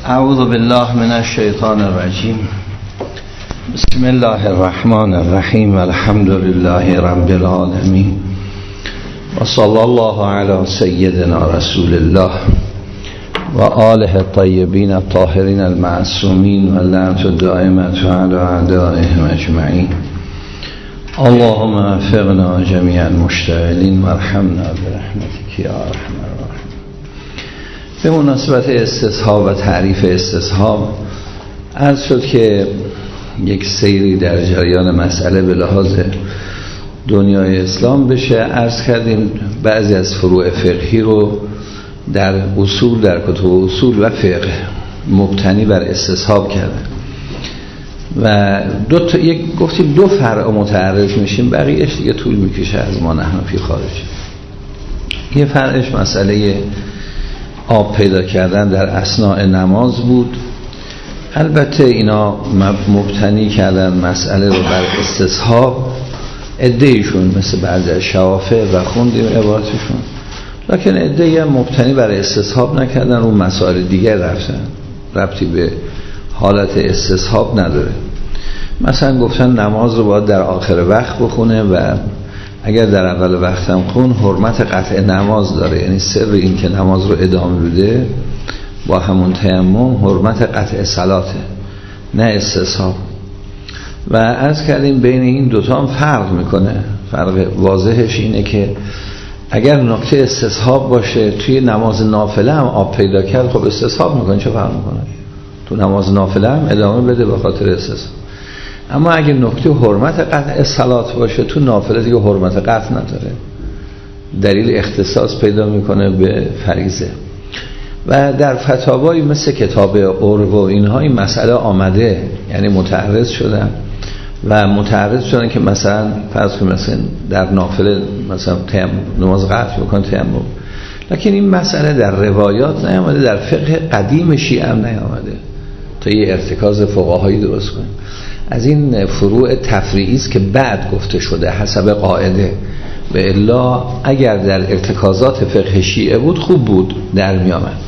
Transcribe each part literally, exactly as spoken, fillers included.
اعوذ بالله من الشیطان الرجیم. بسم الله الرحمن الرحیم. الحمد لله رب العالمین و صلی الله علی سیدنا رسول الله و آله الطیبین الطاهرین المعصومین و لعنت الدائمة علی اعدائهم اجمعین. اللهم وفقنا جمیع المشتغلین وارحمنا برحمتک یا ارحم الراحمین. به مناسبت استصحاب و تعریف استصحاب عرض شد که یک سیری در جریان مسئله به لحاظ دنیای اسلام بشه. عرض کردیم بعضی از فروع فقهی رو در اصول، در کتب اصول و فقه مبتنی بر استصحاب کرده و دو تا یک گفتیم دو فرع متعرض میشیم، بقیهش دیگه طول میکشه از ما نحنفی خارج. یه فرعش مسئله آب پیدا کردن در اثناء نماز بود. البته اینا مبتنی کردن مسئله رو بر استصحاب، عده‌ایشون مثل بعضی از شوافع و خوندیم عبارتشون، لکن عده‌ای هم مبتنی بر استصحاب نکردن، اون مسائل دیگر رفتن، ربطی به حالت استصحاب نداره. مثلا گفتن نماز رو باید در آخر وقت بخونه و اگر در اول وقت هم خون حرمت قطع نماز داره، یعنی سر این که نماز رو ادامه بده با همون تیمم حرمت قطع صلاته، نه استصحاب. و عرض کردیم بین این دوتا هم فرق میکنه. فرق واضحش اینه که اگر نکته استصحاب باشه توی نماز نافله هم آب پیدا کرد، خب استصحاب میکنه، چه فرق میکنه؟ تو نماز نافله هم ادامه بده به خاطر استصحاب. اما اگه نکته حرمت قطع صلات باشه تو نافله دیگه حرمت قطع نداره، دلیل اختصاص پیدا میکنه به فریضه. و در فتاوایی مثل کتاب عرو و اینها این مسئله آمده، یعنی متعرض شدن و متعرض شدن که مثلا فرض کنید مثلا در نافله مثلا تیمم نماز قطع بکن تیمم، لکن این مسئله در روایات نیامده، در فقه قدیم شیعه هم نیامده تا یه ارتکاز فقهایی درست کنه. از این فروع تفریعی است که بعد گفته شده حسب قاعده، به الا اگر در ارتکازات فقه شیعه بود خوب بود در می آمد.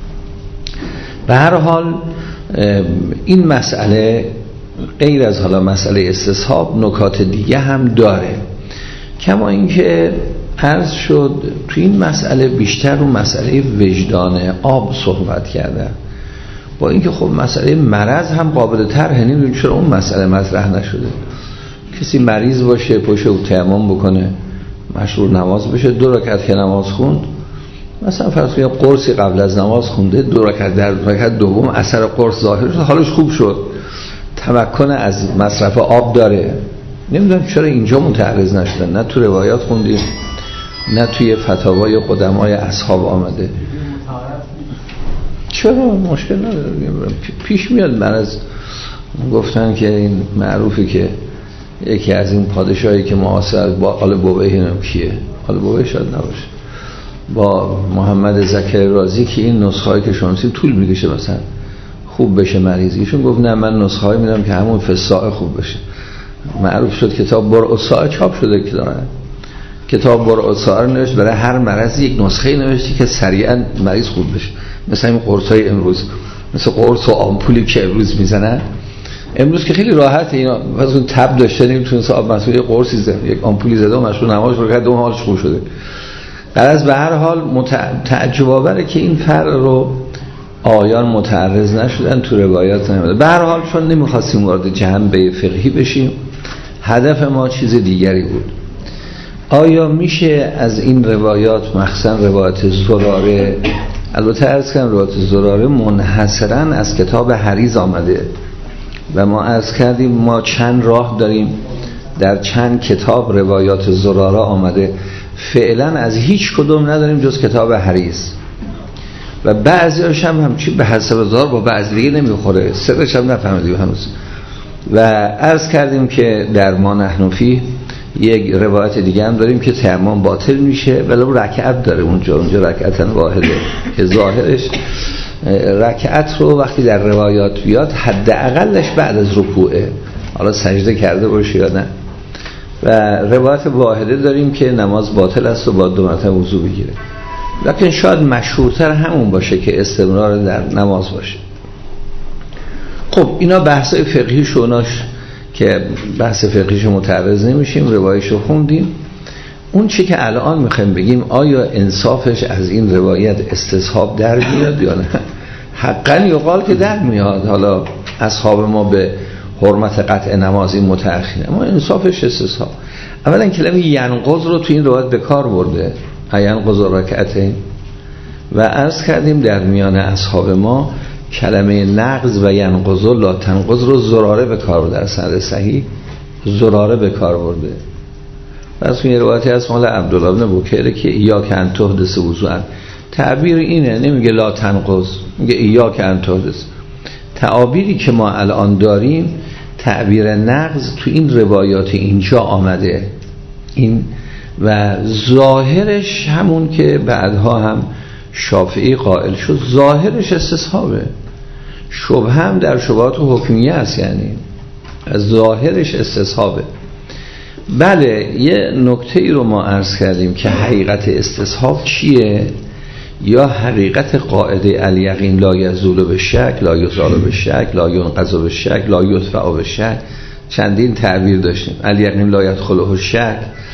به هر حال این مسئله غیر از حالا مسئله استصحاب نکات دیگه هم داره، کما اینکه عرض شد تو این مسئله بیشتر رو مسئله وجدان آب صحبت کردن، با اینکه خب مسئله مرض هم قابل طرحه. نمیدونم چرا اون مسئله مطرح نشده. کسی مریض باشه پشت او تیمم بکنه، مشروع نماز بشه، دو رکعت که نماز خوند، مثلا فرض کنید قرصی قبل از نماز خونده، دو رکعت در رکعت دوم اثر قرص ظاهر شد، حالش خوب شد، تمکن از مصرف آب داره. نمیدونم چرا اینجا متعرض نشدن، نه تو روایات خوندیم نه توی فتاوای قدمای اصحاب آمده. چرا مشکل نداره، پیش میاد مرض. گفتن که این معروفی که یکی از این پادشاهی که معاصر با آل بویه هم کیه، آل بویه شاید نباشه، با محمد زکر رازی که این نسخه‌ای که شمسی طول میکشه مثلا خوب بشه مریضیشون، گفت نه من نسخه‌ای میدم که همون فساء خوب بشه. معروف شد کتاب برع الساء چاپ شده که داره، کتاب برع الساء نوشت برای هر مرضی یک نسخه نوشتی که سریعا مریض خوب بشه، مثل این قرصای امروز، مثل قرص و آمپولی که امروز میزنن. امروز که خیلی راحته، اینا واسه اون تب داشته نمیتونه صاحب مسئول یک قرصی زد، یک آمپولی زده و مشروع نماز رو کرد، دو حالش خوب شده. غرض به هر حال تعجب آوره که این فرق رو آیان متعرض نشدن، تو روایات نمیده. به هر حال چون نمیخواستیم وارد جنبه فقهی بشیم، هدف ما چیز دیگری بود. آیا میشه از این روایات، مخصوصا روایت زراره، البته عرض کردم روایت زراره منحصرا از کتاب حریز آمده و ما عرض کردیم ما چند راه داریم، در چند کتاب روایات زراره آمده، فعلا از هیچ کدوم نداریم جز کتاب حریز و بعضی هاش هم همچی به حسب دار با بعضی دیگه نمیخوره، سرش هم نفهمیدیم هنوز. و عرض کردیم که در ما نحنفی یک روایت دیگه هم داریم که تیمم باطل میشه ولو رکعت داره اونجا، اونجا رکعت واحده که ظاهرش رکعت رو وقتی در روایات بیاد حداقلش بعد از رکوعه، حالا سجده کرده باشه یا نه. و روایت واحده داریم که نماز باطل است و با دو مرتبه وضو بگیره، لکن شاید مشهورتر همون باشه که استمرار در نماز باشه. خب اینا بحث فقهی شوناش که بحث فقهیش متعرض نمیشیم، روایشو خوندیم. اون چی که الان میخوایم بگیم آیا انصافش از این روایت استصحاب در میاد یا نه؟ حقا یقال که در میاد. حالا اصحاب ما به حرمت قطع نماز این متأخرین، اما انصافش استصحاب. اولا کلمه ینقض رو تو این روایت به کار برده، ینقض رکعتین، و عرض کردیم در میان اصحاب ما کلمه نقض و ینقض و لا تنقض رو زراره به کار برده، در سند صحیح زراره به کار برده. پس این روایتی از مال عبدالله بن بکیره که ایاک ان تحدث وضوءا، تعبیر اینه، نمیگه لا تنقض، میگه ایاک ان تحدث. تعابیری که ما الان داریم تعبیر نقض تو این روایات اینجا آمده، این و ظاهرش همون که بعدها هم شافعی قائل شد، ظاهرش استصحابه. شبه هم در شبهات حکمیه است، یعنی ظاهرش استصحابه. بله یه نکته ای رو ما عرض کردیم که حقیقت استصحاب چیه، یا حقیقت قاعده الیقین لا یزول به شک، لا یزال به شک، لا ینقض به شک، لا یدفع به شک، چندین تعبیر داشتیم. الیقین لا یدخله شک.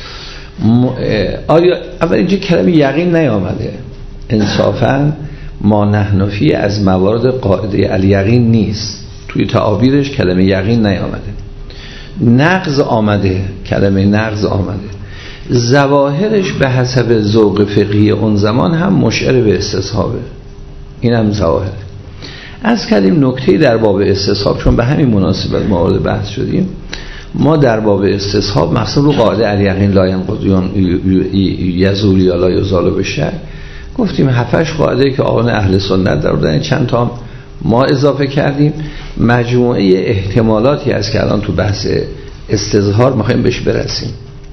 آیا اول اینجا کلمه یقین نیامده؟ انصافا ما نحنفی از موارد قاعده الیقین نیست، توی تعابیرش کلمه یقین نیامده. نقض آمده، کلمه نقض آمده، ظواهرش به حسب ذوق فقهی اون زمان هم مشعر به استصحابه، این هم ظواهر. از کردیم نکته در باب استصحاب، چون به همین مناسبت ما وارد بحث شدیم، ما در باب استصحاب مقصود رو قاعده الیقین لا ینقض یزول یا لا یزال به شک گفتیم. هفتش قاعده که آقایان اهل سنت در بودن، چند تا ما اضافه کردیم. مجموعه احتمالاتی هست که الان تو بحث استظهار میخوایم بهش برسیم.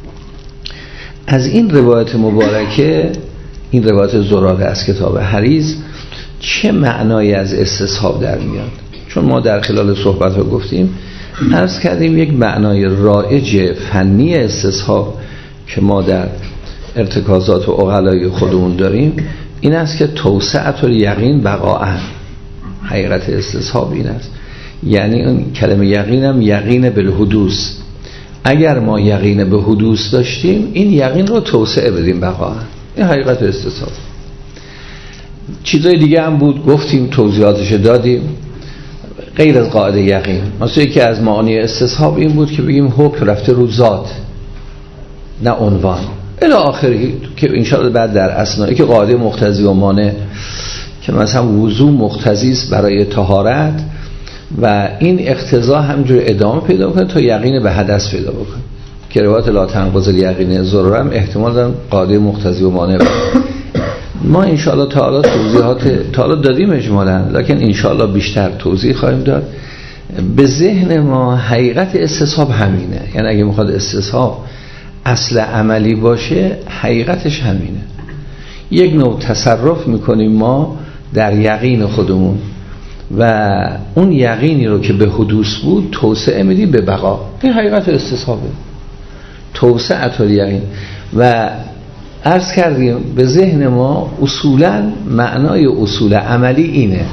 از این روایت مبارکه، این روایت زراره از کتاب حریز، چه معنایی از استصحاب در میاد؟ چون ما در خلال صحبت ها گفتیم، عرض کردیم یک معنای رایج فنی استصحاب که ما در ارتکازات و عقلای خودمون داریم این است که توسعت الیقین بقاء. حقیقت استصحاب این است، یعنی اون کلمه یقین هم یقین بالحدوث. اگر ما یقین به حدوث داشتیم این یقین رو توسعه بدیم بقاء. این حقیقت استصحاب. چیزای دیگه هم بود گفتیم، توضیحاتش دادیم غیر از قاعده یقین. مثلا یکی از معانی استصحاب این بود که بگیم حکم رفته رو ذات نه عنوان الی آخری، که انشاءالله بعد در اسنایی که قاعده مقتضی و مانع که مثلا وضو مقتضی است برای طهارت و این اقتضا همجور ادامه پیدا کنه تا یقین به حدث پیدا بکنه، که روایت لا تنقض الیقین ضرورا هم احتمال دارن قاعده مقتضی و مانع باشه. ما انشاءالله تعالی توضیحات تعالی دادیم اجمالا، لکن انشاءالله بیشتر توضیح خواهیم داد. به ذهن ما حقیقت استصحاب همینه، یعنی اگه میخواد استصحاب اصل عملی باشه حقیقتش همینه. یک نوع تصرف میکنیم ما در یقین خودمون و اون یقینی رو که به حدوث بود توسعه میدیم به بقا. این حقیقت استصحابه، توسعه الیقین. و عرض کردیم به ذهن ما اصولا معنای اصول عملی اینه.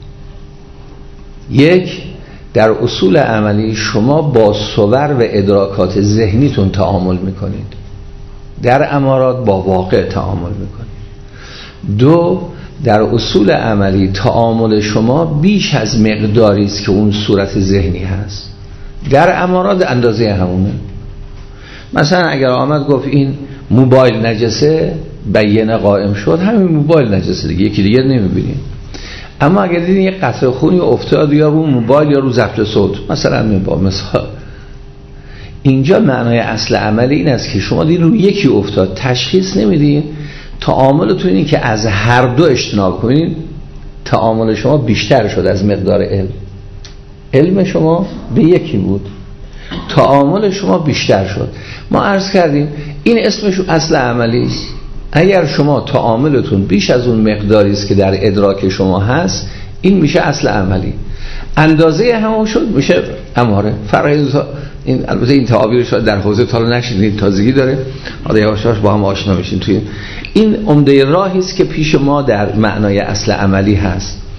یک، در اصول عملی شما با صور و ادراکات ذهنیتون تعامل میکنید، در امارات با واقع تعامل میکنید. دو، در اصول عملی تعامل شما بیش از مقداری است که اون صورت ذهنی هست، در امارات اندازه همونه. مثلا اگر آمد گفت این موبایل نجسه، بیانه قائم شد، همین موبایل نجسه دیگه، یکی دیگه نمیبینیم. اما اگر دیدین یک قطره خونی افتاد یا رو موبایل یا رو ضبط صوت، مثلا با مثال، اینجا معنای اصل عملی این است که شما دیدین رو یکی افتاد، تشخیص نمیدین، تعاملتون اینه که از هر دو اجتناب کنین. تعامل شما بیشتر شد از مقدار علم، علم شما به یکی بود، تعامل شما بیشتر شد. ما عرض کردیم این اسمش اصل عملی است. اگر شما تعاملتون بیش از اون مقداری است که در ادراک شما هست، این میشه اصل عملی. اندازه همون شد میشه اماره. فرق این البته این تعابیر شاید در حوزه تا نشید، تازگی داره، حالا یواش یواش با هم آشنا میشین. توی این عمده راهی است که پیش ما در معنای اصل عملی هست.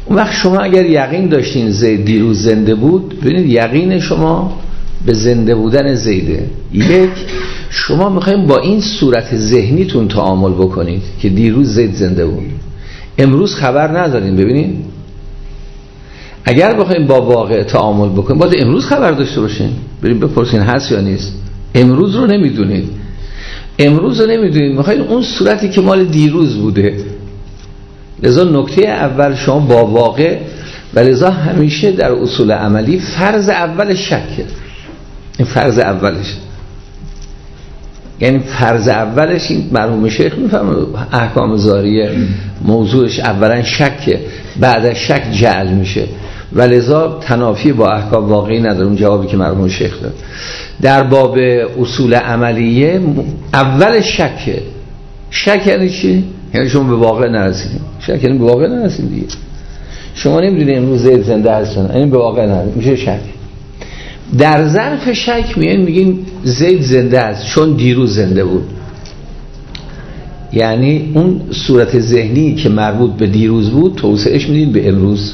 اون وقت شما اگر یقین داشتین زید دیروز زنده بود، ببینید یقین شما به زنده بودن زیده. یک، شما میخوایم با این صورت ذهنیتون تعامل بکنید که دیروز زید زنده بود، امروز خبر ندارین. ببینید اگر بخوایم با واقع تعامل بکنیم باید امروز خبر داشته باشین. بریم بپرسین هست یا نیست. امروز رو نمیدونید، امروز رو نمیدونید، میخواین اون صورتی که مال دیروز بوده. لذا نکته اول شما با واقع، و لذا همیشه در اصول عملی فرض اول شکه. این فرض اولش، یعنی فرض اولش این مرحوم شیخ میفهمه احکام ظاهریه موضوعش اولا شکه، بعد از شک جعل میشه و لذا تنافی با احکام واقعی نداره. اون جوابی که مرحوم شیخ داد در باب اصول عملیه اول شکه. شک یعنی چی؟ یعنی شما به واقع نرسیدیم. شک یعنی به واقع نرسیدیم دیگه. شما نمیدونید امروز زید زنده هستن، یعنی به واقع نرسیدیم، میشه شک. در ظرف شک میگن میگین زید زنده است چون دیروز زنده بود. یعنی اون صورت ذهنی که مربوط به دیروز بود توسعهش میدین به امروز.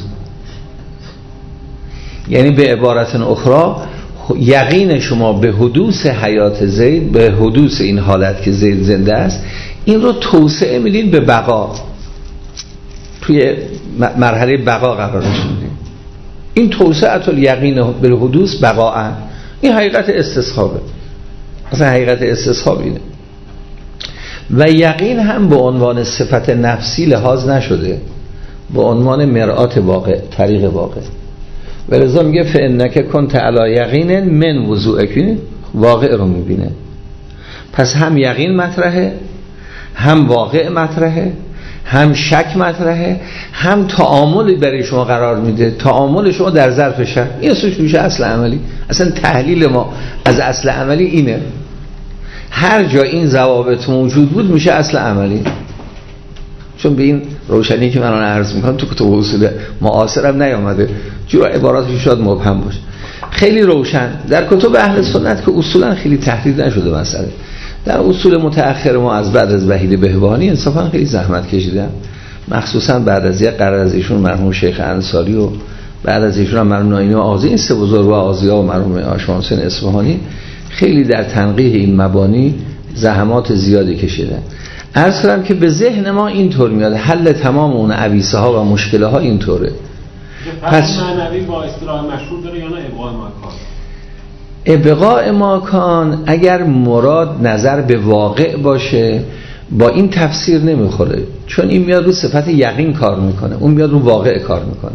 یعنی به عبارت اخرى یقین شما به حدوث حیات زید، به حدوث این حالت که زید زنده است، این رو توسعه میدین به بقا، توی مرحله بقا قرارش میدین. این توسعه الیقین بالحدوث بقاء، این حقیقت استصحابه. اصلا حقیقت استصحاب اینه. و یقین هم به عنوان صفت نفسی لحاظ نشده، به عنوان مرآت واقع، طریق واقع. ولذا میگه فانک کنت علی یقین من وضوءک، واقع رو میبینه. پس هم یقین مطرحه، هم واقع مطرحه، هم شک مطرحه، هم تعاملی برای شما قرار میده. تعامل شما در ظرف شک، این اسمش میشه اصل عملی. اصلا تحلیل ما از اصل عملی اینه. هر جا این ضوابط موجود بود میشه اصل عملی. چون به این روشنی که من الان عرض میکنم تو کتب اصول معاصر هم نیامده، جور عباراتش شاید مبهم باشه. خیلی روشن در کتب اهل سنت که اصولا خیلی تحریر نشده مسئله. در اصول متأخر ما از بعد از وحید بهبهانی انصافا خیلی زحمت کشیدن، مخصوصا بعد از یک قرار از ایشون مرحوم شیخ انصاری و بعد از ایشون هم مرحوم ناینی و آذی، این سه بزرگ و آذیا و مرحوم آشمانسین اصفهانی خیلی در تنقیح این مبانی زحمات زیادی کشیدن. عرض کردم که به ذهن ما اینطور میاد حل تمام اون عویسه ها و مشکله ها اینطوره. پس معنوی با اصطلاح مشهور داره یا نه ابقاء ماکان؟ ابقاء ماکان اگر مراد نظر به واقع باشه با این تفسیر نمیخوره، چون این میاد رو صفت یقین کار میکنه، اون میاد رو واقع کار میکنه.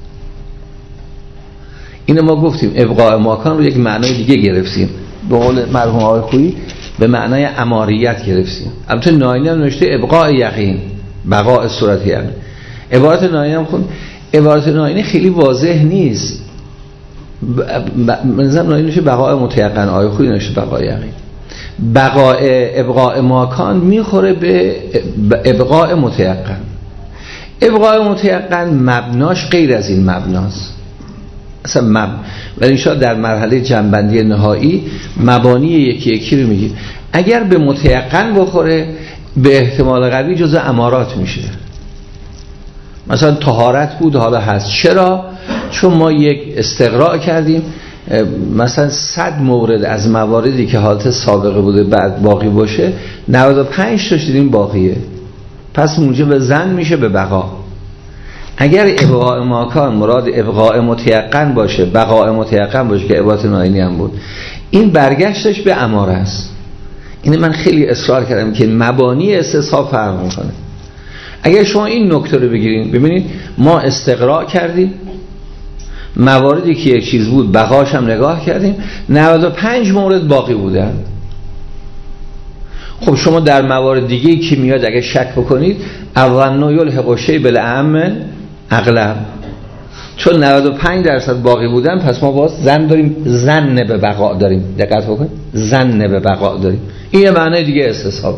اینو ما گفتیم ابقاء ماکان رو یک معنای دیگه گرفتیم، به قول مرحوم آقای خویی به معنای اماریت گرفتیم. البته ناینی هم نوشته ابقاء یقین، بقاء صورت یقین. عبارت ناینی هم خون عبارت ناینی خیلی واضح نیست. منظرم ناینی نوشته بقاء متیقن، آقای خویی نوشته بقاء یقین. بقاء ابقاء ماکان میخوره به ابقاء متیقن. ابقاء متیقن مبناش غیر از این مبناست اصلا مب... ولی انشاءالله در مرحله جنبندی نهایی مبانی یکی یکی رو میگیم. اگر به متیقن بخوره به احتمال قوی جزء امارات میشه. مثلا طهارت بود حالا هست. چرا؟ چون ما یک استقراء کردیم مثلا صد مورد از مواردی که حالت سابقه بوده بعد باقی باشه نود و پنج تاش دیدیم باقیه، پس موجب زن میشه به بقا. اگر ابقاء ماکان مراد ابقاء متیقن باشه، بقاء متیقن باشه که عبارت ناینی هم بود، این برگشتش به اماره است. اینه من خیلی اصرار کردم که مبانی استصحاب فرق میکنه. اگر شما این نکته رو بگیرید ببینید ما استقراء کردیم مواردی که یک چیز بود بقاش هم نگاه کردیم، نود و پنج مورد باقی بودن. خب شما در موارد دیگه‌ای که میاد اگه شک بکنید اول نویل حقوشی بالعمل اغلب، چون نود و پنج درصد باقی بودن پس ما باز زن داریم، زن به بقا داریم. دقت بکنید، زن به بقا داریم. این یه معنی دیگه استصحاب.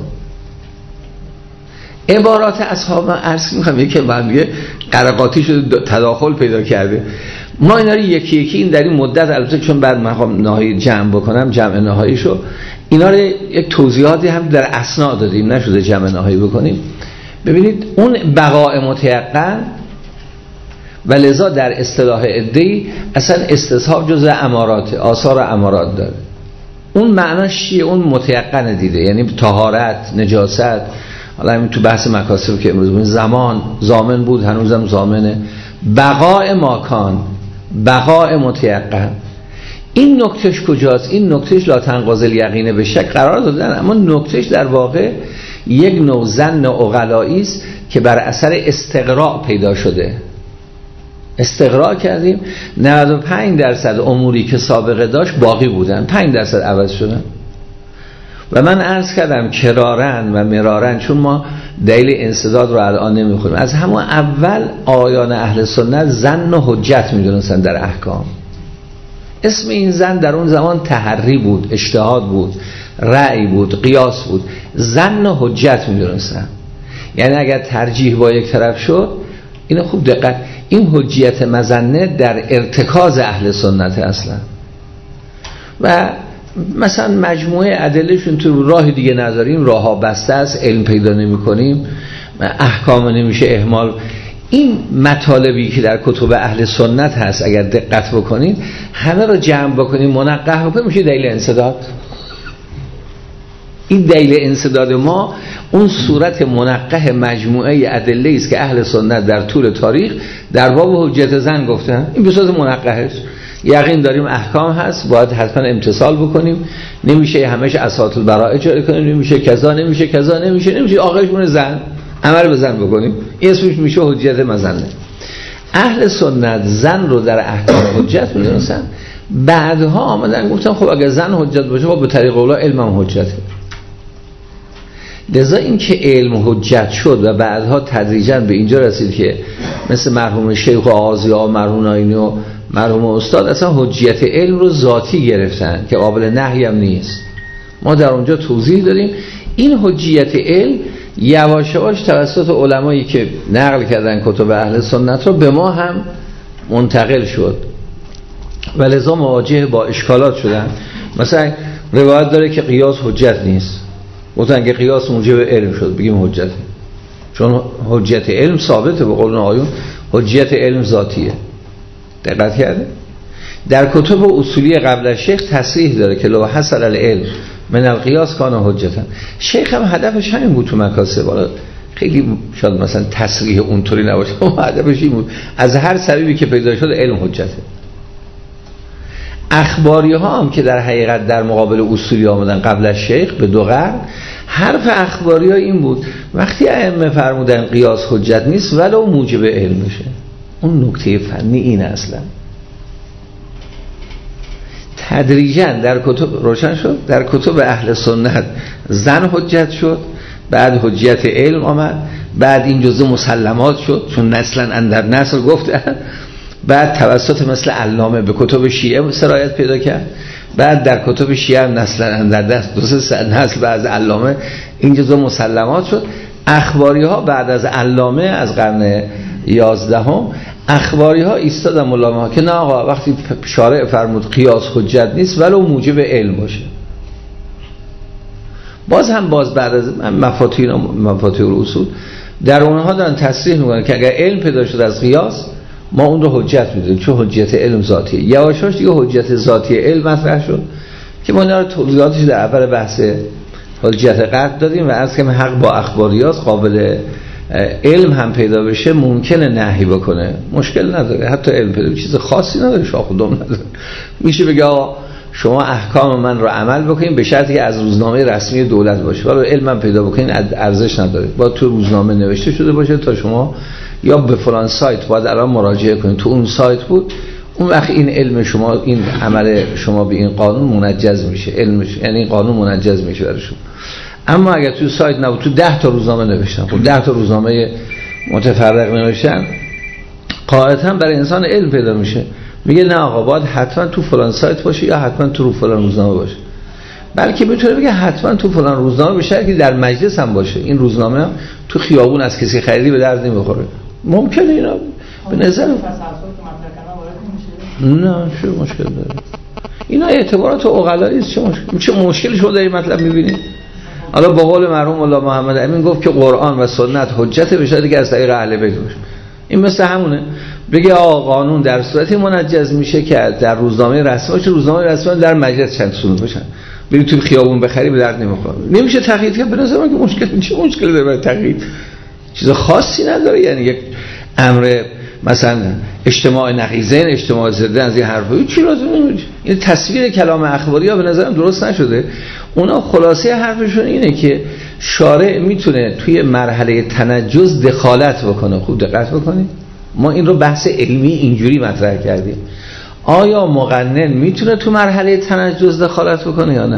عبارات اصحاب من عرض می‌کنم یکی بعد میگه قرقاتی شده تداخل پیدا کرده. ما اینا رو یکی یکی این در این مدت البته چون بعد من نهایی جمع بکنم جمع نهاییشو اینا رو یک توضیحاتی هم در اسنا دادیم، نشده جمع نهایی بکنیم. ببینید اون بقاء متیقن و لذا در اصطلاح عده‌ای اصلا استصحاب جزء امارات، آثار امارات داره. اون معناش چیه؟ اون متیقن دیده، یعنی طهارت، نجاست. حالا همین تو بحث مکاسب که امروز این زمان زامن بود، هنوزم زامنه. بقاء ماکان، بقاء متیقن. این نکتهش کجاست؟ این نکتهش لا تنقضی الیقین به شک قرار دادن، اما نکتهش در واقع یک نوع ظن عقلایی است که بر اثر استقراء پیدا شده. استقراء کردیم، نود و پنج درصد اموری که سابقه داشت باقی بودن، پنج درصد عوض شدن. و من عرض کردم کرارن و مرارن، چون ما دلیل انسداد رو الان نمیخونیم، از همون اول آیان اهل سنت ظن و حجت میدونستن در احکام. اسم این ظن در اون زمان تحری بود، اجتهاد بود، رأی بود، قیاس بود. ظن و حجت میدونستن، یعنی اگر ترجیح با یک طرف شد، اینو خوب دقت، این حجیت مظنه در ارتکاز اهل سنت اصلا. و مثلا مجموعه ادلهشون تو راه دیگه نداریم، راه ها بسته است، علم پیدا نمی کنیم، احکام نمیشه اهمال. این مطالبی که در کتب اهل سنت هست اگر دقت بکنید، همه رو جمع بکنید، منقح بکنید، میشه دلیل انسداد. این دلیل انسداد ما اون صورت منقح مجموعه ادله است که اهل سنت در طول تاریخ در باب حجت زن گفتن. این به صورت منقحش یقین داریم احکام هست، باید حتما امتثال بکنیم، نمیشه همش اساط البراءه جاری کنیم، نمیشه کذا، نمیشه کذا، نمیشه نمیشه آخرشون زن عمل به زن بکنیم. این اسمش میشه حجت مظنه. اهل سنت زن رو در احکام حجت میدونستن، بعدها آمدن گفتن خب اگر زن حجت باشه خب به طریق اولا علم هم حجته. لذا این که علم حجت شد و بعدها تدریجاً به اینجا رسید که مثل مرحوم شیخ و آغازی‌ها و مرحوم ناینی و مرحوم استاد اصلا حجیت علم رو ذاتی گرفتن که قابل نهی هم نیست. ما در اونجا توضیح داریم این حجیت علم یواش یواش توسط علمایی که نقل کردن کتب اهل سنت رو به ما هم منتقل شد و لذا مواجه با اشکالات شدن. مثلا روایت داره که قیاس حجت نیست، گفتن که قیاس موجب علم شد بگیم حجته، چون حجت علم ثابته، به قول آیون حجت علم ذاتیه. دقت کرده؟ در کتب اصولی قبل از شیخ تصریح داره که لو حصل العلم من القیاس کان حجتا. شیخ هم هدفش همین بود تو مکاسب، حالا خیلی شاید مثلا تصریح اونطوری نباشه، اما هدفش این بود از هر سببی که پیدا شد علم حجته. اخباری ها هم که در حقیقت در مقابل اصولی آمدن قبل از شیخ به دو قرن، حرف اخباری ها این بود وقتی ائمه فرمودن قیاس حجت نیست ولو موجب علم میشه. اون نکته فنی این اصلا تدریجاً در کتب روشن شد، در کتب اهل سنت زن حجت شد، بعد حجیت علم آمد، بعد این جزء مسلمات شد چون نسلا اندر نسل گفتن، بعد توسط مثل علامه به کتب شیعه سرایت پیدا کرد، بعد در کتب شیعه هم نسلا اندر دست دو سه نسل بعد از علامه این جزء مسلمات شد. اخباری ها بعد از علامه از قرن یازدهم اخباری ها ایستادن ملامه ها که نه آقا وقتی شارع فرمود قیاس حجت نیست ولو موجب علم باشه. باز هم باز بعد از مفاتیح مفاتیح الاصول در اونها دارن تصریح میکنن که اگر علم پیدا شد از قیاس ما اون رو حجت میدونیم چون حجت علم ذاتیه. یواشاش دیگه حجت ذاتی علم مطرح شد که ما اینا رو توضیحاتش در اول بحث حجت قطع دادیم و از که حق با اخباریات قابل علم هم پیدا بشه ممکنه نهی بکنه، مشکل نداره، حتی علم پیدا چیز خاصی نداره، شاخ و دم نداره. میشه بگه آقا شما احکام من رو عمل بکنین به شرطی که از روزنامه رسمی دولت باشه، ولی علم هم پیدا بکنین ارزش نداره، باید تو روزنامه نوشته شده باشه تا شما یا به فلان سایت باید الان مراجعه کنین، تو اون سایت بود، اون وقت این علم شما این عمل شما به این قانون منجز میشه، علمش یعنی این قانون منجز میشه برای شما. اما اگر تو سایت نبود تو ده تا روزنامه نوشتن، خب ده تا روزنامه متفرق نوشتن قاعدتا برای انسان علم پیدا میشه، میگه نه آقا باید حتما تو فلان سایت باشه یا حتما تو فلان روزنامه باشه، بلکه میتونه بگه حتما تو فلان روزنامه بشه که در مجلس هم باشه، این روزنامه هم تو خیابون از کسی خریدی به درد نمیخوره. ممکنه اینا به نظر نه چه مشکل داره، اینا اعتبارات عقلایی است، چه مشکل چه مشکلی شما در این مطلب میبینید؟ حالا با قول مرحوم مولا محمد امین گفت که قرآن و سنت حجت به شرطی که از طریق اهل بیت باشه. این مثل همونه بگه آقا قانون در صورتی منجز میشه که در روزنامه رسمی باشه، روزنامه رسمی در مجلس چند سون باشن، بری تو خیابون بخری به درد نمیخوره. نمیشه تقیید کرد. به نظر من که مشکل چه مشکلی داره برای تقیید؟ چیز خاصی نداره. یعنی یک امر مثلا اجتماع نقیضین، اجتماع ضدین از این حرفا چی لازم نمیشه. این تصویر کلام اخباری ها به نظرم درست نشده. اونا خلاصه حرفشون اینه که شارع میتونه توی مرحله تنجز دخالت بکنه. خوب دقت بکنید، ما این رو بحث علمی اینجوری مطرح کردیم. آیا مقنن میتونه تو مرحله تنجز دخالت بکنه یا نه؟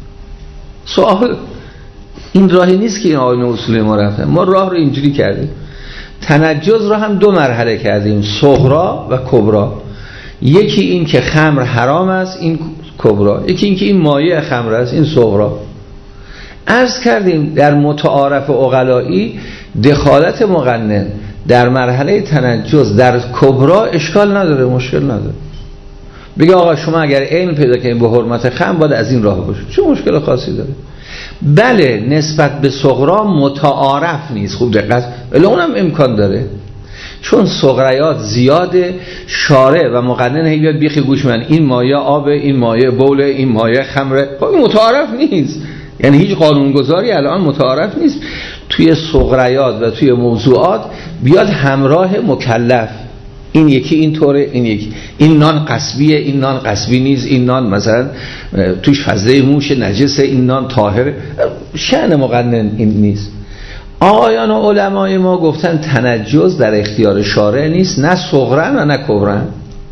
سوال این راهی نیست که این آیین اصول ما رفتن. ما راه رو اینجوری کردیم. تنجز رو هم دو مرحله کردیم، صغرا و کبرا. یکی این که خمر حرام است، این کبرا. یکی این که این مایه خمر است، این صغرا. عرض کردیم در متعارف عقلایی دخالت مقنن در مرحله تنجز در کبرا اشکال نداره، مشکل نداره. بگه آقا شما اگر علم پیدا کنید به حرمت خمر باید از این راه باشید، چه مشکل خاصی داره؟ بله نسبت به صغرا متعارف نیست. خوب دقت، ولی اونم امکان داره، چون صغریات زیاده. شارع و مقنن هی بیاد بیخی گوش من این مایه آب، این مایه بوله، این مایه خمره، خب متعارف نیست. یعنی هیچ قانونگذاری الان متعارف نیست توی صغریات و توی موضوعات بیاد همراه مکلف. این یکی این طوره، این یکی این نان قصبیه، این نان قصبی نیست، این نان مثلا توش فضله موش نجسه، این نان طاهره. شأن مقنن این نیست. آقایان و علمای ما گفتن تنجز در اختیار شارع نیست، نه صغرن و نه کبرن.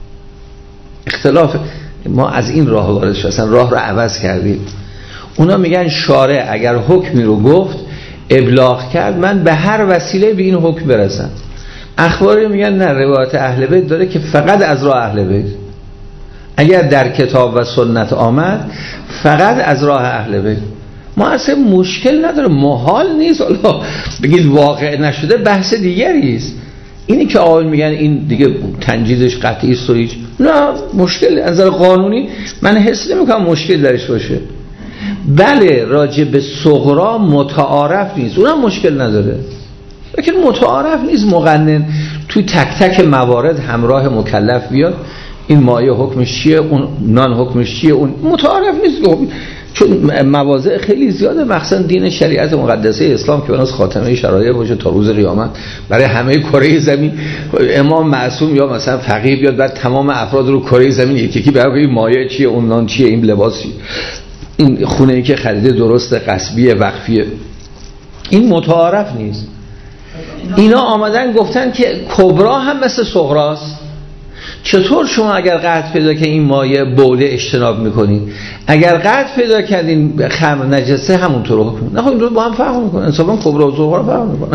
اختلاف ما از این راه وارد شد، اصلا راه رو عوض کردیم. اونا میگن شارع اگر حکمی رو گفت ابلاغ کرد، من به هر وسیله به این حکم برسم. اخباری میگن نه، روایت اهل بیت داره که فقط از راه اهل بیت. اگر در کتاب و سنت آمد فقط از راه اهل بیت. ما اصلا مشکل نداره، محال نیست. حالا بگید واقع نشده بحث دیگری است. اینی که آقایون میگن این دیگه تنجیزش قطعی است و هیچ، نه مشکل از نظر قانونی من حس نمیکنم مشکل درش باشه. بله راجع به صغرا متعارف نیست، اونم مشکل نداره، لیکن متعارف نیست مقنن توی تک تک موارد همراه مکلف بیاد این مایه حکمش چیه، اون نان حکمش چیه، اون متعارف نیست. چون مواضع خیلی زیاده، مخصوصا دین شریعت مقدسه اسلام که بناس خاتمه شرایع باشه تا روز قیامت برای همه کره زمین. امام معصوم یا مثلا فقیه بیاد بعد تمام افراد رو کره زمین یکی یکی برای مایه چیه، اون نان چیه، این لباس چیه، این خونه‌ای که خریده درست قصبیه وقفیه، این متعارف نیست. اینا آمدن گفتن که کبرا هم مثل صغراست. چطور شما اگر قطع پیدا که این مایه بوله اجتناب میکنید، اگر قطع پیدا کردین خمر نجسه همونطور حکم؟ نه خب این رو با هم فرق میکنن، انصافا کبرا و صغرا فرق میکنن.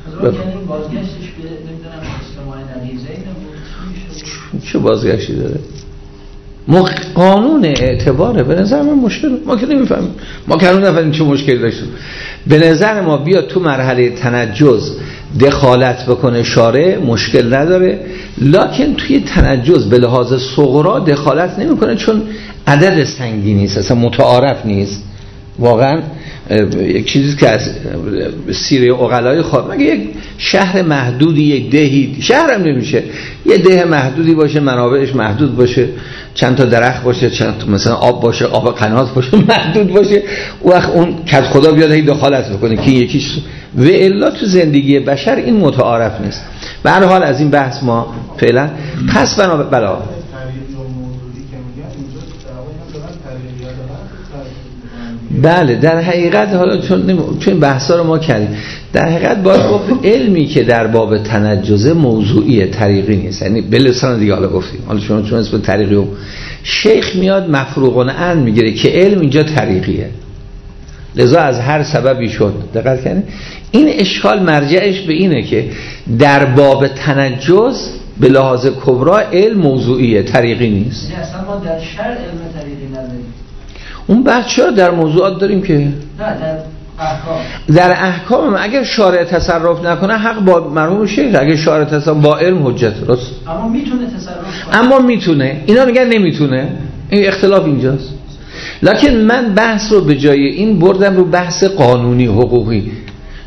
چه بازگشتی داره؟ ما قانون اعتباره. به نظر من مشکل ما که نمیفهمیم، ما که نمیفهمیم چه مشکلی داشتیم. به نظر ما بیاد تو مرحله تنجز دخالت بکنه شارع مشکل نداره، لکن توی تنجز به لحاظ صغرا دخالت نمیکنه، چون عدد سنگی نیست، اصلا متعارف نیست. واقعا یک چیزی که از سیره عقلای خواهد، مگه یک شهر محدودی، یک دهی، شهر هم نمیشه، یه ده محدودی باشه، منابعش محدود باشه، چند تا درخت باشه، چند تا مثلا آب باشه، آب قنات باشه، محدود باشه، وقت اون کد خدا بیاد هی دخالت بکنه که یکیش و الا تو زندگی بشر این متعارف نیست. به هر حال از این بحث ما فعلا پس بنا بلا بله در حقیقت حالا چون چون بحثا رو ما کردیم، در حقیقت باید گفت علمی که در باب تنجزه موضوعی طریقی نیست، یعنی به لسان دیگه حالا گفتیم، حالا چون چون اسم طریقی و شیخ میاد مفروغون عن میگیره که علم اینجا طریقیه، لذا از هر سببی شد. دقت کنید این اشکال مرجعش به اینه که در باب تنجز به لحاظ کبرا علم موضوعیه، طریقی نیست. یعنی اصلا ما در شرع علم طریقی نداریم. اون بچه ها در موضوعات داریم که نه در احکام. در احکام اگر شارع تصرف نکنه حق با مرحوم شیخ، اگر شارع تصرف با علم حجت راست. اما میتونه تصرف کنه. اما میتونه. اینا میگن نمیتونه. این اختلاف اینجاست. لکن من بحث رو به جای این بردم رو بحث قانونی حقوقی،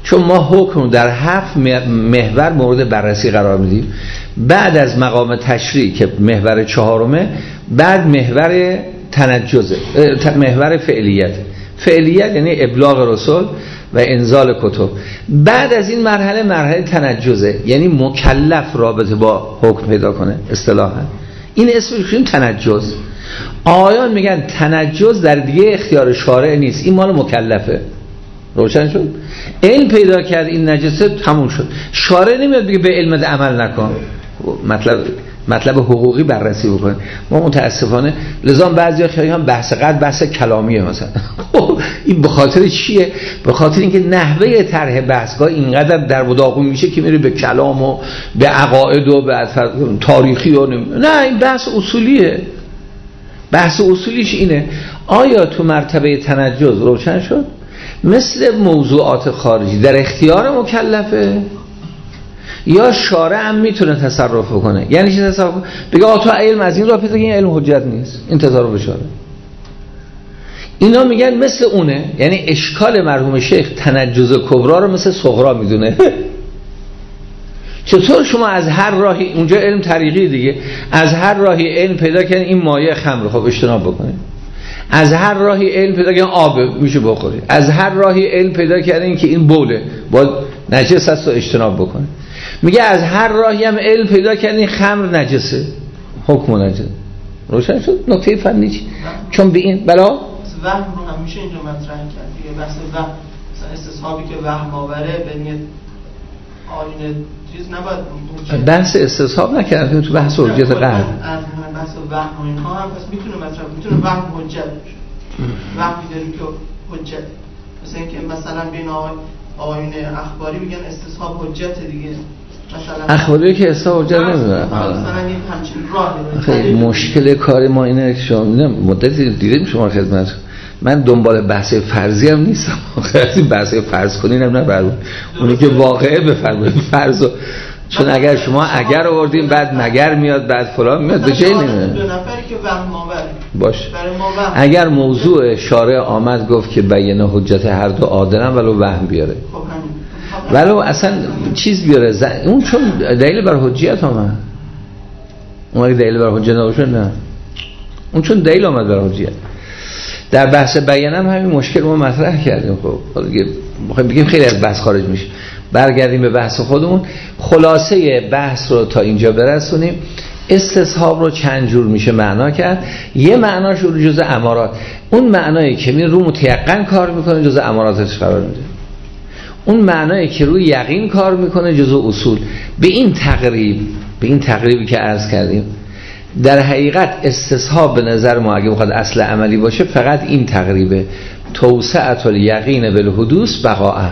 چون ما حکم در هفت محور مورد بررسی قرار میدیم. بعد از مقام تشریع که محور چهارمه، بعد محور تنجزه، محور فعلیت. فعلیت یعنی ابلاغ رسول و انزال کتب. بعد از این مرحله مرحله تنجزه، یعنی مکلف رابطه با حکم پیدا کنه. اصطلاحا این اسمش میشه تنجز. آیان میگن تنجز در دیگه اختیار شارع نیست، این مال مکلفه. روشن شد؟ علم پیدا کرد این نجسه، تموم شد. شارع نمیاد بگه به علم عمل نکن، مطلب مطلب حقوقی بررسی بکنه. ما متاسفانه لذا بعضیا خیلی هم بحث قد بحث کلامیه مثلا. این به خاطر چیه؟ به خاطر اینکه نحوه طرح بحثگاه اینقدر در بداغون میشه که میره به کلام و به عقاید و به تاریخی و نه، این بحث اصولیه. بحث اصولیش اینه آیا تو مرتبه تنجز روشن شد مثل موضوعات خارجی در اختیار مکلفه یا شارع هم میتونه تصرف کنه؟ یعنی چی تصرف کنه؟ بگه آقا تو علم از این راه پیدا، این علم حجت نیست، این تصرف شارع. اینا میگن مثل اونه، یعنی اشکال مرحوم شیخ تنجز کبرا رو مثل صغرا میدونه. چطور شما از هر راهی، اونجا علم طریقی دیگه، از هر راهی علم پیدا کردن این مایع خمر، خب اجتناب بکنید. از هر راهی علم پیدا کردن آب میشه بخورید. از هر راهی علم پیدا کردن که این بوله با نجس است و اجتناب بکنید. میگه از هر راهی هم علم پیدا کردن خمر نجسه، حکم نجس. روشن شد نکته فنی چی؟ چون به این بلا وهم رو همیشه اینجا مطرح کرد دیگه، بحث وهم استصحابی که وهم آوره به نیت آینه چیز نباید بحث استصحاب نکردیم تو بحث حجت قهر. از بحث وهم و اینها هم پس میتونه مطرح میتونه وهم حجت بشه. وهمی داریم که حجت، مثلا اینکه مثلا بین آیین اخباری میگن استصحاب حجت دیگه، مثلا اخباری که استصحاب حجت نمیدونه. مثلا این همچین راهی. خیلی مشکل کار ما اینه که شما مدتی دیدیم شما خدمت من دنبال بحث فرضی هم نیستم. خیلی بحث فرض کنین هم نبرون اونی که واقعه بفرمایید فرضو، چون اگر شما اگر آوردین بعد مگر میاد بعد فلان میاد به جای نمیاد. دو نفری که وهم آور باشه. اگر موضوع شارع آمد گفت که بیان حجت هر دو عادلن ولو وهم بیاره، ولو اصلا چیز بیاره ز... اون چون دلیل بر حجیت آمد، اون اگه دلیل بر حجیت نباشه نه، اون چون دلیل آمد بر حجیت. در بحث بیانم همین مشکل ما مطرح کردیم. خب دیگه میخوایم بگیم خیلی از بحث خارج میشه. برگردیم به بحث خودمون. خلاصه بحث رو تا اینجا برسونیم. استصحاب رو چند جور میشه معنا کرد. یه معناش رو جزء امارات، اون معنایی که می رو متیقن کار میکنه جزء اماراتش قرار میده. اون معنایی که روی یقین کار میکنه جزء اصول. به این تقریب به این تقریبی که عرض کردیم در حقیقت استصحاب به نظر ما اگه بخواد اصل عملی باشه فقط این تقریبه، توسعة الیقین بالحدوث بقاء.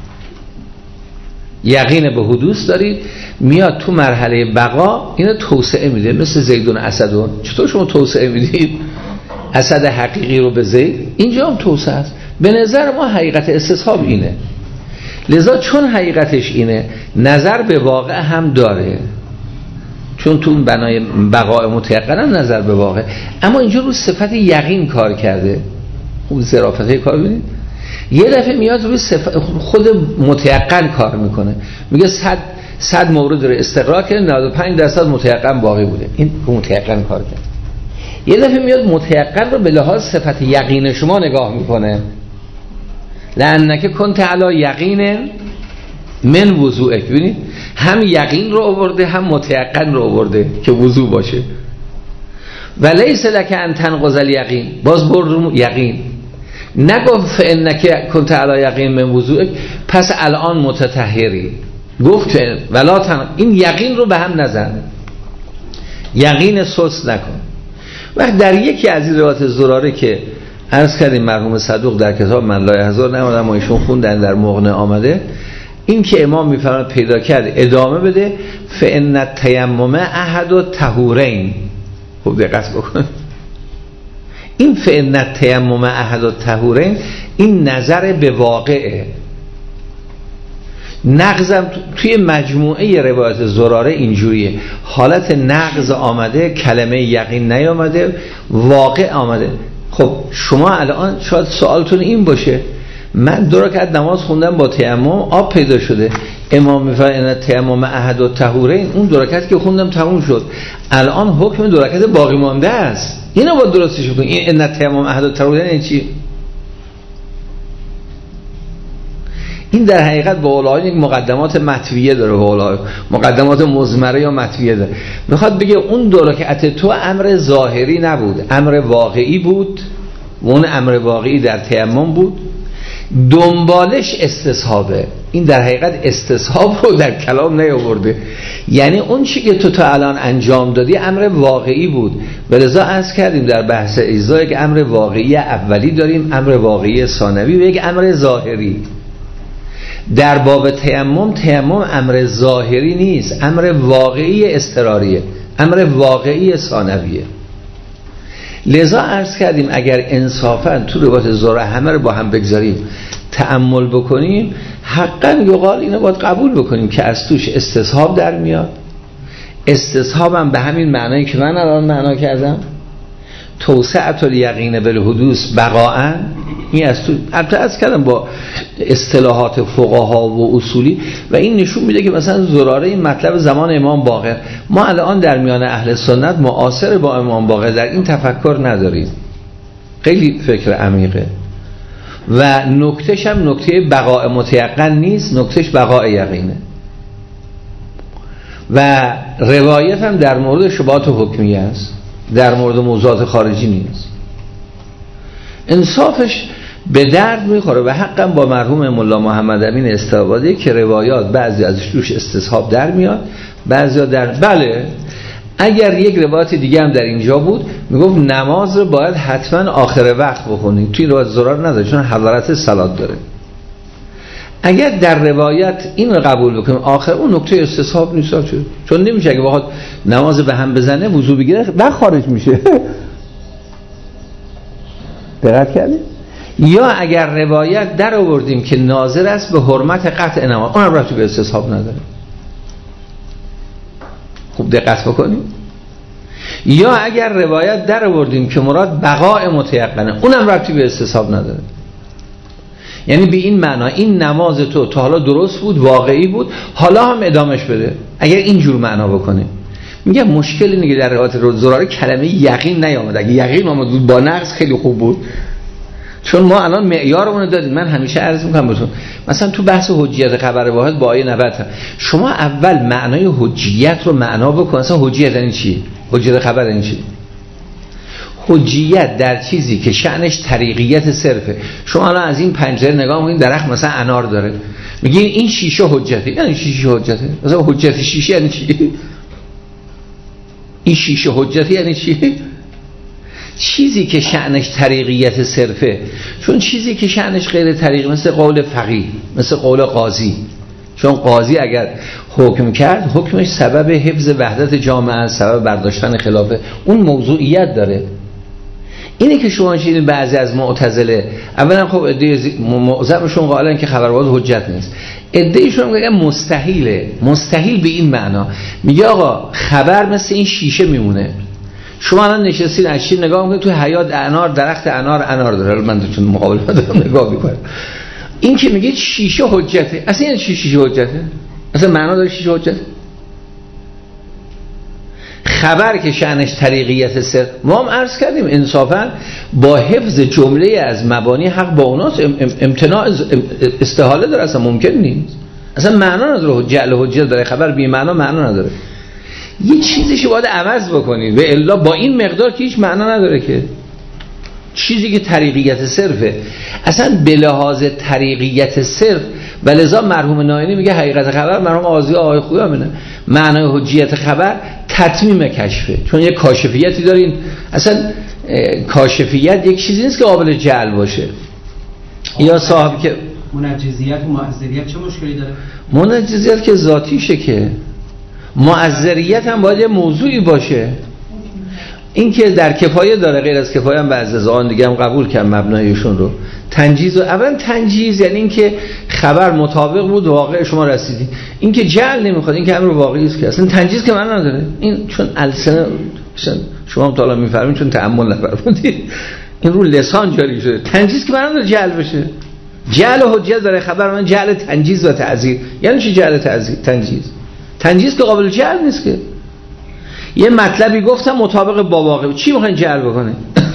یقین به حدوث دارید، میاد تو مرحله بقا اینو توسعه میده، مثل زیدون اسدون. چطور شما توسعه میدید اسد حقیقی رو به زید؟ اینجا هم توسعه است. به نظر ما حقیقت استصحاب اینه. لذا چون حقیقتش اینه نظر به واقع هم داره، چون تو اون بنای بقاء متیقن هم نظر به واقع، اما اینجا رو صفت یقین کار کرده. خوب ظرافته کار ببینید. یه دفعه میاد روی صفت خود متیقن کار میکنه، میگه صد صد مورد رو استقرار کرده، نود و پنج درصد متیقن باقی بوده. این متیقن کار کرد. یه دفعه میاد متیقن رو به لحاظ صفت یقین شما نگاه میکنه، لأنک کنت علی یقین من وضوءک. ببینید هم یقین رو آورده هم متیقن رو آورده که وضو باشه. و لیس لک ان تنقض الیقین، باز برد یقین، نگفت فانک کنت علی یقین من وضوءک پس الان متطهری، گفت ولا تن، این یقین رو به هم نزن، یقین سست نکن. وقت در یکی از این روایات زراره که عرض کردیم مرحوم صدوق در کتاب من لا یحضر نمودن ما ایشون خوندن در مغنی آمده، این که امام میفرماید پیدا کرد ادامه بده، فان التیمم احد الطهورین. خوب دقت بکن، این فان التیمم احد الطهورین این نظر به واقعه. نقضم توی مجموعه روایت زراره اینجوریه، حالت نقض آمده، کلمه یقین نیامده، واقع آمده. خب شما الان شاید سوالتون این باشه من دو رکعت نماز خوندم با تیمم، آب پیدا شده، امام میفرماید تیمم احد الطهورین، اون دو رکعت که خوندم تموم شد، الان حکم دو رکعت باقی مانده است. اینو باید درستش کنیم. این ان تیمم احد الطهورین این چی؟ این در حقیقت به قول یک مقدمات مطویه داره، به قول مقدمات مضمره یا مطویه داره. میخواد بگه اون دو رکعت تو امر ظاهری نبود، امر واقعی بود، و اون امر واقعی در تیمم بود، دنبالش استصحابه. این در حقیقت استصحاب رو در کلام نیاورده، یعنی اون چی که تو تا الان انجام دادی امر واقعی بود. ولذا عرض کردیم در بحث اجزا یک امر واقعی اولی داریم، امر واقعی ثانوی و یک امر ظاهری. در باب تیمم، تیمم امر ظاهری نیست، امر واقعی اضطراریه، امر واقعی ثانویه. لذا عرض کردیم اگر انصافا تو روایت زهره همه رو با هم بگذاریم تأمل بکنیم، حقا یقال اینو باید قبول بکنیم که از توش استصحاب در میاد. استصحاب هم به همین معنایی که من الان معنا کردم، توسعة الیقین بالحدوث بقاءً، این از تو البته از کردم با اصطلاحات فقها و اصولی، و این نشون میده که مثلا زراره این مطلب زمان امام باقر، ما الان در میان اهل سنت معاصر با امام باقر در این تفکر نداریم. خیلی فکر عمیقه و نکتهش هم نکته بقاء متیقن نیست، نکتهش بقاء یقینه. و روایت هم در مورد شبهات حکمیه است، در مورد موضوعات خارجی نیست. انصافش به درد میخوره و حقا با مرحوم مولا محمد امین استعبادی که روایات بعضی ازش توش استصحاب در میاد، بعضی در بله. اگر یک روایت دیگه هم در اینجا بود میگفت نماز رو باید حتما آخر وقت بخونید، توی روایت ضرر نداره چون حضرت صلات داره. اگر در روایت این رو قبول بکنیم آخر، اون نکته استصحاب نیست، چون نمیشه اگه بخواد نماز به هم بزنه وضو بگیره بعد خارج میشه. دقت کردید؟ یا اگر روایت در آوردیم که ناظر است به حرمت قطع نماز، اون هم ربطی به استصحاب نداره. خوب دقت بکنیم. یا اگر روایت در آوردیم که مراد بقاء متیقنه، اون هم ربطی به استصحاب نداره. یعنی به این معنا این نماز تو تا حالا درست بود، واقعی بود، حالا هم ادامش بده. اگر اینجور معنا بکنیم، میگم مشکل اینه که در روایت زراره کلمه یقین نیامد. اگه یقین آمد بود با نقص خیلی خوب بود، چون ما الان معیارمون دادیم. من همیشه عرض میکنم بهتون، مثلا تو بحث حجیت خبر واحد با آیه نود شما اول معنای حجیت رو معنا بکن. مثلا حجیت یعنی چی؟ حجیت خبر یعنی چی؟ حجیت در چیزی که شأنش طریقیت صرفه. شما الان از این پنجره نگاه میکنید درخت مثلا انار داره، میگین این شیشه حجته. یعنی شیشه حجته؟ مثلا حجت شیشه یعنی چی؟ این شیشه حجته یعنی چی؟ چیزی که شأنش طریقیت صرفه. چون چیزی که شأنش غیر طریقی، مثل قول فقیه، مثل قول قاضی، چون قاضی اگر حکم کرد حکمش سبب حفظ وحدت جامعه، سبب برداشتن خلافه، اون موضوعیت داره. اینه که شما شنیدید بعضی از معتزله اولا خب عده معظمشون قائلن که خبر واحد حجت نیست، عدهشون میگن مستحیله. مستحیل به این معنا میگه آقا خبر مثل این شیشه میمونه. شما الان نشستین از شیر نگاه میکنید، تو حیات انار، درخت انار انار داره، من چون مقابل دارم نگاه میکنم. این که میگه شیشه حجته، اصلا این شیشه حجته؟ اصلا معنا داره شیشه حجته؟ خبر که شأنش طریقیت سر، ما هم عرض کردیم انصافا با حفظ جمله از مبانی حق با اوناست، امتناع استحاله داره، اصلا ممکن نیست، اصلا معنا نداره. جعل حجت داره، خبر بی معنا معنا نداره. یه چیزیشو باید عوض بکنید و الا با این مقدار که هیچ معنا نداره. که چیزی که طریقیت صرفه اصلا به لحاظ طریقیت صرف، و لذا مرحوم ناینی میگه حقیقت خبر، مرحوم آزی آقای خویا میگه معنای حجیت خبر تتمیم کشفه. چون یک کاشفیتی دارین، اصلا کاشفیت یک چیزی نیست که قابل جعل باشه. یا صاحب که منجزیت و معذریت چه مشکلی داره؟ منجزیت که ذاتیشه، که معذریت هم باید یه موضوعی باشه. این که در کفایه داره، غیر از کفایه هم بعضی از آن دیگه هم قبول کردن مبنایشون رو. تنجیز، و اولا تنجیز یعنی این که خبر مطابق بود واقع شما رسیدی. این که جعل نمیخواد، این که امر واقعی است. که اصلا تنجیز که من نداره. این چون السنه شما هم تعالی میفرمایید چون تأمل نفرمودید این رو لسان جاری شده. تنجیز که من نداره جعل بشه. جعل حجت برای خبر من جعل تنجیز و تعزیر. یعنی چی جعل تعزیر تنجیز؟ تنجیز که قابل جعل نیست که. یه مطلبی گفتم مطابق با واقع، چی میخواین جعل بکنه؟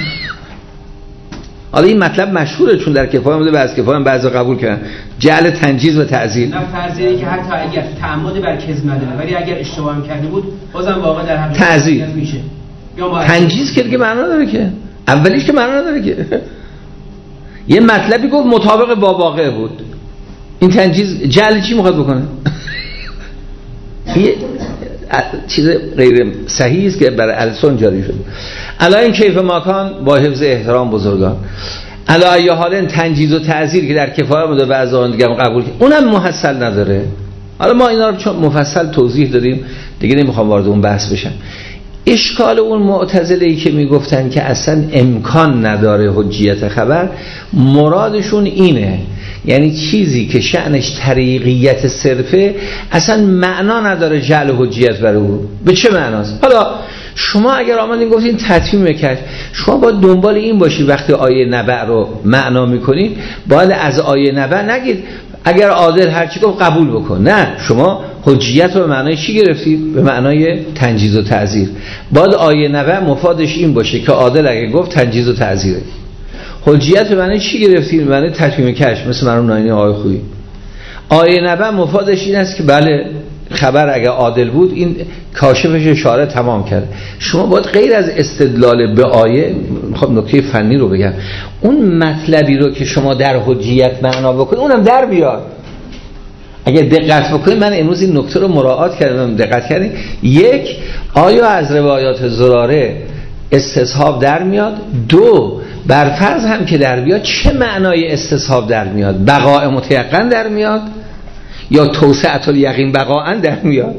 حالا این مطلب مشهوره چون در کفایه بوده و از کفایه بعضی قبول کردن، جعل تنجیز و تعزیر. نه فرضیه که حتی اگر تعمد بر کذب نداره ولی اگر اشتباه هم کرده بود بازم واقع در حقیقت تعزیر میشه. یا تنجیز که دیگه معنا نداره که، اولیش که معنا نداره که. یه مطلبی گفت مطابق با واقع بود، این تنجیز جعل چی میخواد بکنه؟ یه چیز غیر صحیح است که برای السن جاری شده. الا این کیف ماکان با حفظ احترام بزرگان، الا ای حال تنجیز و تعزیر که در کفایه بوده و از آن دیگه قبول کرد، اونم محصل نداره. حالا ما اینا رو چون مفصل توضیح دادیم دیگه نمیخوام وارد اون بحث بشم. اشکال اون معتزله‌ای که میگفتن که اصلا امکان نداره حجیت خبر، مرادشون اینه، یعنی چیزی که شأنش طریقیت صرفه اصلا معنا نداره جعل حجیت بر او. به چه معناست؟ حالا شما اگر آمدین گفتین تتمیم کشف، شما باید دنبال این باشی وقتی آیه نبأ رو معنا میکنید باید از آیه نبأ نگید اگر عادل هرچی گفت قبول بکن، نه، شما حجیت رو به معنای چی گرفتید؟ به معنای تنجیز و تعزیر. باید آیه نبأ مفادش این باشه که عادل اگر گفت تنجیز و تعزیره. حجیت به معنای چی گرفتید؟ به معنای تتمیم کشف، مثل مرحوم ناینی آقای خویی. آیه نبأ مفادش این است که بله خبر اگر عادل بود این کاشفش اشاره تمام کرد. شما باید غیر از استدلال به آیه، میخوام نکته فنی رو بگم، اون مطلبی رو که شما در حجیت معنا بکنید اونم در بیاد. اگر دقت بکنید، من امروز این نکته رو مراعات کردم، دقت کردید، یک، آیا از روایات زراره استصحاب در میاد؟ دو، بر فرض هم که در بیاد چه معنای استصحاب در میاد؟ بقاء متیقن در میاد یا توسعه الیقین بقاء در میاد؟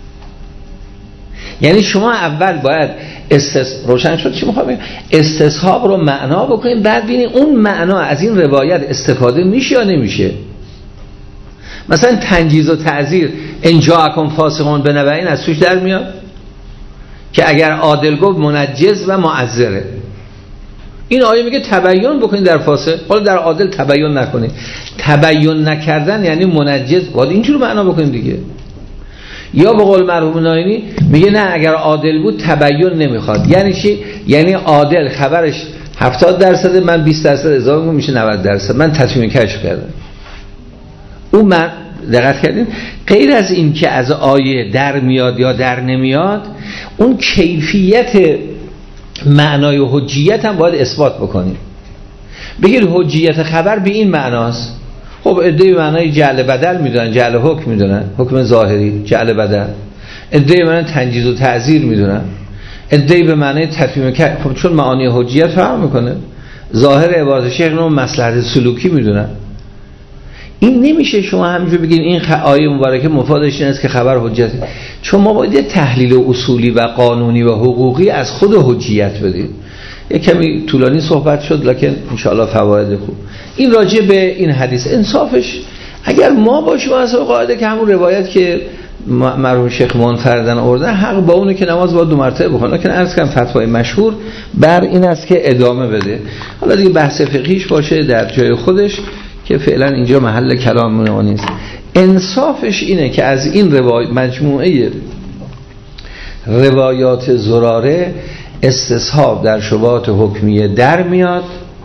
یعنی شما اول باید استص... روشن شد چی میخوام بگم، استصحاب رو معنا بکنید، بعد ببینید اون معنا از این روایت استفاده میشه یا نمیشه. مثلا تنجیز و تعزیر ان جاءکم فاسقون بنبأ از توش در میاد که اگر عادل گفت منجز و معذره. این آیه میگه تبیین بکنید در فاسق، حالا در عادل تبیین نکنید. تبیین نکردن یعنی منجز، باید اینجور معنا بکنید دیگه. یا به قول مرحوم ناینی میگه نه اگر عادل بود تبیین نمیخواد. یعنی چی؟ یعنی عادل خبرش هفتاد درصد، من بیست درصد اضافه کنم میشه نود درصد، من تتمیم کشف کردم. اون من دقت کردین غیر از این که از آیه در میاد یا در نمیاد، اون کیفیت معنای و حجیت هم باید اثبات بکنیم. بگید حجیت خبر به این معناست، خب ادعای معنای جعل بدل میدونن، جعل حکم میدونن، حکم ظاهری جعل بدل. ادعای معنای تنجیز و تعزیر میدونن، ادعای به معنای تفهیم، خب چون معانی حجیت فهم میکنه. ظاهر عبارت شیخ رو مصلحت سلوکی میدونن. این نمیشه شما همینجور بگین این آیه مبارکه مفادش این است که خبر حجت، چون ما باید تحلیل اصولی و قانونی و حقوقی از خود حجیت بدیم. یک کمی طولانی صحبت شد لکن انشاءالله فواید خوب. این راجع به این حدیث انصافش اگر ما باشیم از قاعده که همون روایت که مرحوم شیخ منفردن آوردن حق با اونه که نماز باید دو مرتبه بخونه، لکن عرض کنم فتوای مشهور بر این است که ادامه بده. حالا دیگه بحث فقهیش باشه در جای خودش که فعلا اینجا محل کلام ما نیست. انصافش اینه که از این روایت مجموعه روایات زراره استصحاب در شبهات حکمیه در میاد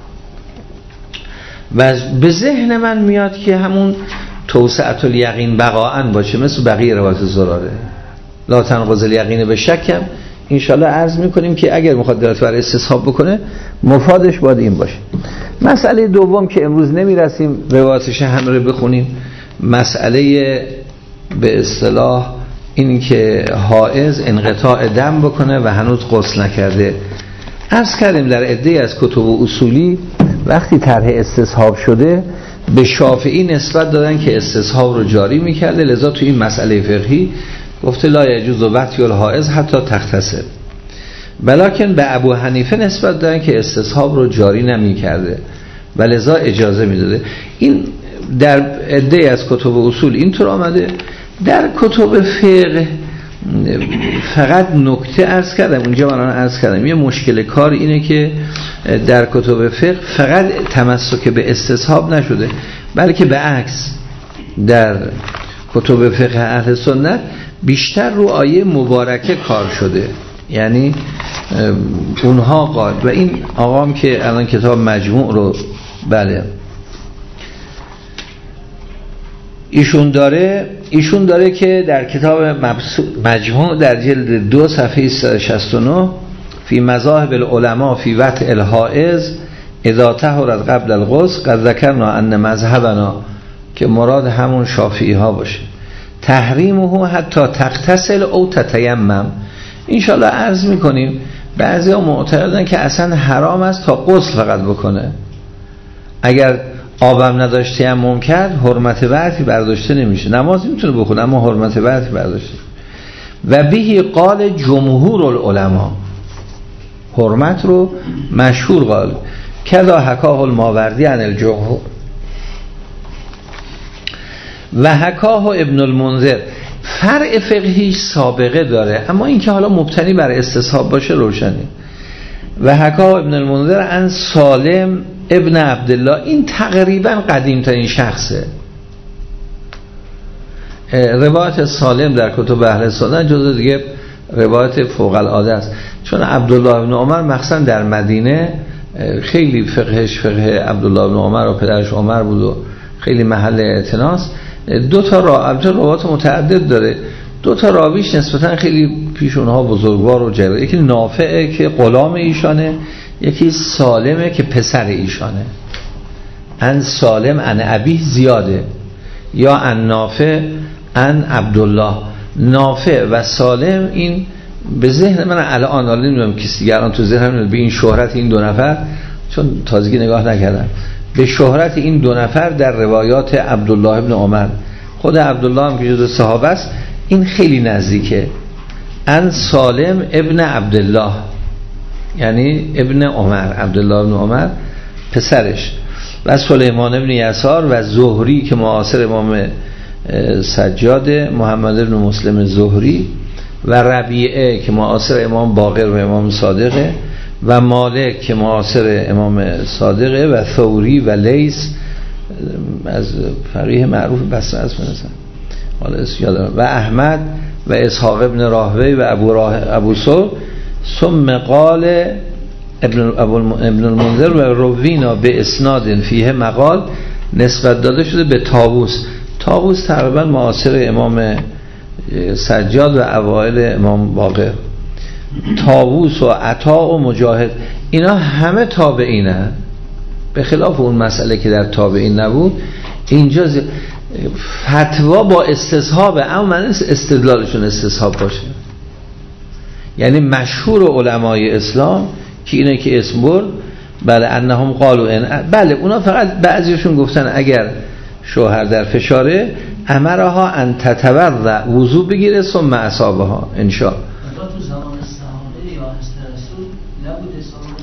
و به ذهن من میاد که همون توسعه الیقین بقاء باشه مثل بقیه روایات زراره. لا تنقض الیقین به شکم انشالله عرض میکنیم که اگر میخواد دلالت بر استصحاب بکنه مفادش باید این باشه. مسئله دوم که امروز نمیرسیم روایاتش هم رو بخونیم، مسئله به اصطلاح این که حائض انقطاع دم بکنه و هنوز غسل نکرده. عرض کردیم در عده از کتب اصولی وقتی طرح استصحاب شده به شافعی نسبت دادن که استصحاب رو جاری میکرده، لذا تو این مسئله فقهی گفته لا یجوز وقتی الحائض حتی تغتسل. بلکن به ابو حنیفه نسبت دادن که استصحاب رو جاری نمیکرده و لذا اجازه میداده. این در عده از کتب اصول اینطور آمده. در کتب فقه فقط نکته عرض کردم اونجا، من عرض کردم یه مشکل کار اینه که در کتب فقه فقط تمسک به استصحاب نشده، بلکه به عکس در کتب فقه اهل سنت بیشتر رو آیه مبارکه کار شده، یعنی اونها قال. و این آقام که الان کتاب مجموع رو بله ایشون داره ایشون داره که در کتاب مجموع در جلد دو صفحه صد و شصت و نه فی مذاهب العلماء فی وطء الحائض اذا طهرت قبل الغسل قد ذکرنا ان مذهبنا، که مراد همون شافعی ها باشه، تحریمه حتی تغتسل او تتیمم. انشاءالله عرض میکنیم بعضی ها معتقدن که اصلا حرام است تا غسل فقط بکنه، اگر آبم نداشت تیمم کرد حرمت ورطی برداشته نمیشه، نماز میتونه بخونه اما حرمت ورطی برداشته. و بهی قال جمهور العلماء، حرمت رو مشهور قال کذا حکاه الماوردی عن الجمهور و حکاه ابن المنذر. فرع فقهی سابقه داره، اما این که حالا مبتنی بر استصحاب باشه روشنی. و حکاه ابن المنذر عن سالم ابن عبدالله، این تقریبا قدیم ترین شخصه. روایت سالم در کتب اهل سنت جزو دیگه روایت فوق العاده است، چون عبدالله ابن عمر مخصوصا در مدینه خیلی فقهش فقه عبدالله ابن عمر و پدرش عمر بود و خیلی محل اعتناست. دو تا راوی روایت متعدد داره، دو تا راویش نسبتا خیلی پیش اونها بزرگوار و جلوه، یکی نافعه که غلام ایشانه، یکی سالمه که پسر ایشانه. ان سالم ان ابی زیاده، یا ان نافع ان عبدالله. نافع و سالم این به ذهن من الان الان نمیدونم کسی دیگه الان تو ذهنم به این شهرت این دو نفر، چون تازگی نگاه نکردم، به شهرت این دو نفر در روایات عبدالله ابن عمر، خود عبدالله هم که جزو صحابه است این خیلی نزدیکه. ان سالم ابن عبدالله یعنی ابن عمر، عبدالله ابن عمر پسرش. و سلیمان ابن یسار و زهری که معاصر امام سجاد، محمد ابن مسلم زهری، و ربیعه که معاصر امام باقر و امام صادقه، و مالک که معاصر امام صادقه، و ثوری و لیث از فقیه معروف بصره است مثلا حالا اسم یادم، و احمد و اسحاق ابن راهوی و ابو راه ابو ثور. ثم قال ابن ابن المنذر و روینا به اسناد فیه مقال، نسبت داده شده به طاووس. طاووس تقریبا معاصر امام سجاد و اوایل امام باقر. طاووس و عطا و مجاهد اینا همه تابعینه، به خلاف اون مسئله که در تابعین نبود. اینجا فتوا با استصحاب، اما من استدلالشون استصحاب باشه، یعنی مشهور علمای اسلام که اینه که اسم برد بله انهم قالوا ان، بله اونا فقط بعضیشون گفتن اگر شوهر در فشاره امرها ان تتوضا، وضو بگیره ثم اصابها انشاء. تو زمان صحابه یا حضرت رسول نبوده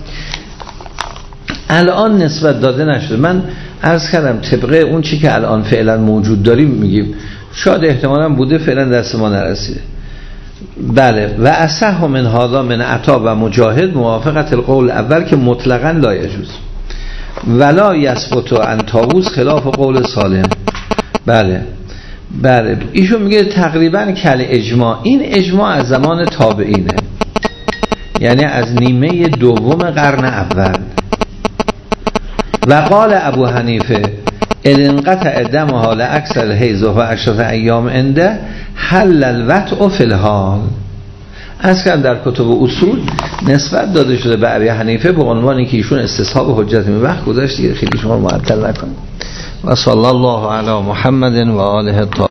الان نسبت داده نشده. من عرض کردم طبقه اون چی که الان فعلا موجود داریم میگیم، شاید احتمالاً بوده فعلا دست ما نرسیده. بله. و اصح من هذا من عطا و مجاهد موافقت القول اول که مطلقاً لا یجوز، ولا یثبت عن طاووس خلاف قول سالم. بله بله ایشون میگه تقریبا کل اجماع، این اجماع از زمان تابعینه، یعنی از نیمه دوم قرن اول. و قال ابو حنیفه انقطع دمها لاکثر الحیض و عشرة ایام عنده حل الوطء فی الحال. از کردم در کتب اصول نسبت داده شده به ابی حنیفه به عنوانی که ایشون استصحاب حجت می وقت گذاشت دیگه، خیلی شما معطل نکنید. و صلی الله علی محمد و آله الطاهرین.